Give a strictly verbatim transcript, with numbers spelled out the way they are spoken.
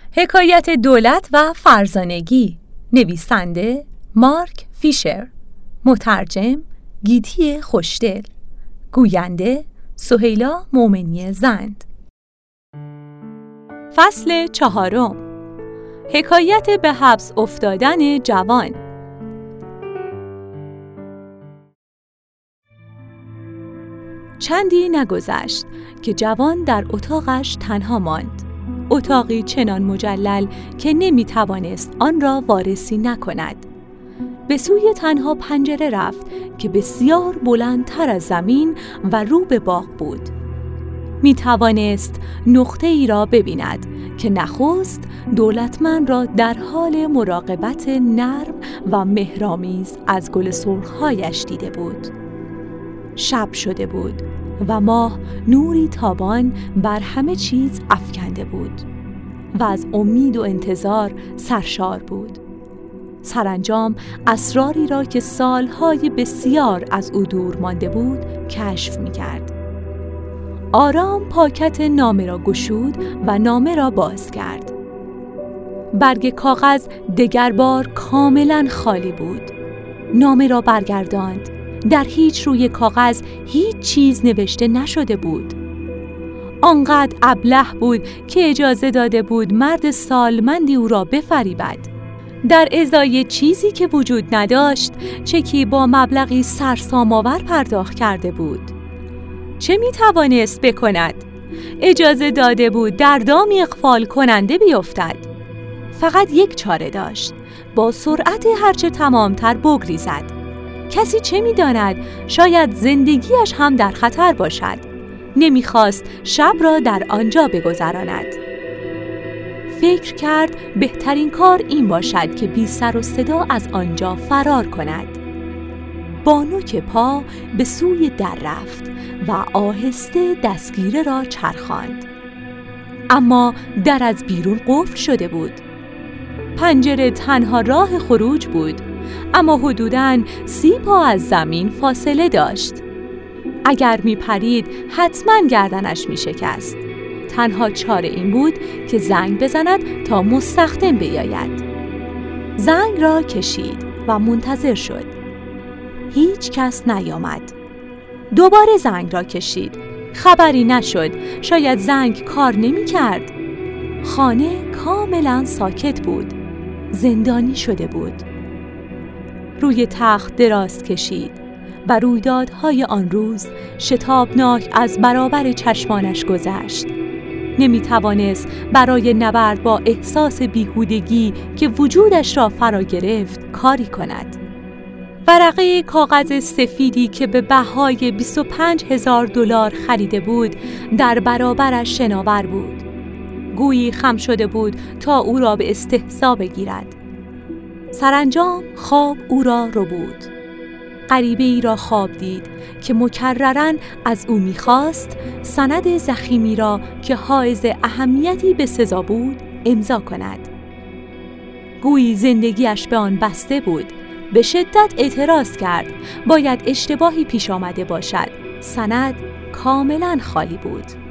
حکایت دولت و فرزانگی، نویسنده مارک فیشر، مترجم گیتی خوشدل، گوینده سهیلا مومنی زند. فصل چهارم، حکایت به حبس افتادن جوان. چندی نگذشت که جوان در اتاقش تنها ماند. اتاقی چنان مجلل که نمی توانست آن را وارسی نکند. به سوی تنها پنجره رفت که بسیار بلندتر از زمین و رو به باغ بود. می توانست نقطه ای را ببیند که نخست دولتمند را در حال مراقبت نرم و مهرآمیز از گل سرخ‌هایش دیده بود. شب شده بود و ماه نوری تابان بر همه چیز افکنده بود و از امید و انتظار سرشار بود. سرانجام اسراری را که سالهای بسیار از او دور مانده بود کشف می‌کرد. آرام پاکت نامه را گشود و نامه را باز کرد. برگ کاغذ دگر بار کاملا خالی بود. نامه را برگرداند. در هیچ روی کاغذ هیچ چیز نوشته نشده بود. آنقدر ابله بود که اجازه داده بود مرد سالمندی او را بفریبد. در ازای چیزی که وجود نداشت، چکی با مبلغی سرسام‌آور پرداخت کرده بود. چه می توانست بکند؟ اجازه داده بود در دامی اغفال کننده بیفتد. فقط یک چاره داشت، با سرعت هرچه تمامتر بگریزد. کسی چه می داند؟ شاید زندگیش هم در خطر باشد. نمیخواست شب را در آنجا بگذراند. فکر کرد بهترین کار این باشد که بی سر و صدا از آنجا فرار کند. با نوک پا به سوی در رفت و آهسته دستگیره را چرخاند. اما در از بیرون قفل شده بود. پنجره تنها راه خروج بود، اما حدوداً سی پا از زمین فاصله داشت. اگر می پرید حتما گردنش می شکست. تنها چاره این بود که زنگ بزند تا مستخدم بیاید. زنگ را کشید و منتظر شد. هیچ کس نیامد. دوباره زنگ را کشید. خبری نشد. شاید زنگ کار نمی کرد. خانه کاملا ساکت بود. زندانی شده بود. روی تخت دراز کشید و رویدادهای آن روز شتابناک از برابر چشمانش گذشت. نمی توانست برای نبرد با احساس بیهودگی که وجودش را فرا گرفت کاری کند. ورقه کاغذ سفیدی که به بهای بیست و پنج هزار دلار خریده بود در برابرش شناور بود. گویی خم شده بود تا او را به استهزا بگیرد. سرانجام خواب او را ربود. غریبه ای را خواب دید که مکرراً از او می‌خواست سند ضخیمی را که حائز اهمیتی به سزا بود امضا کند. گویی زندگیش به آن بسته بود. به شدت اعتراض کرد. باید اشتباهی پیش آمده باشد. سند کاملاً خالی بود.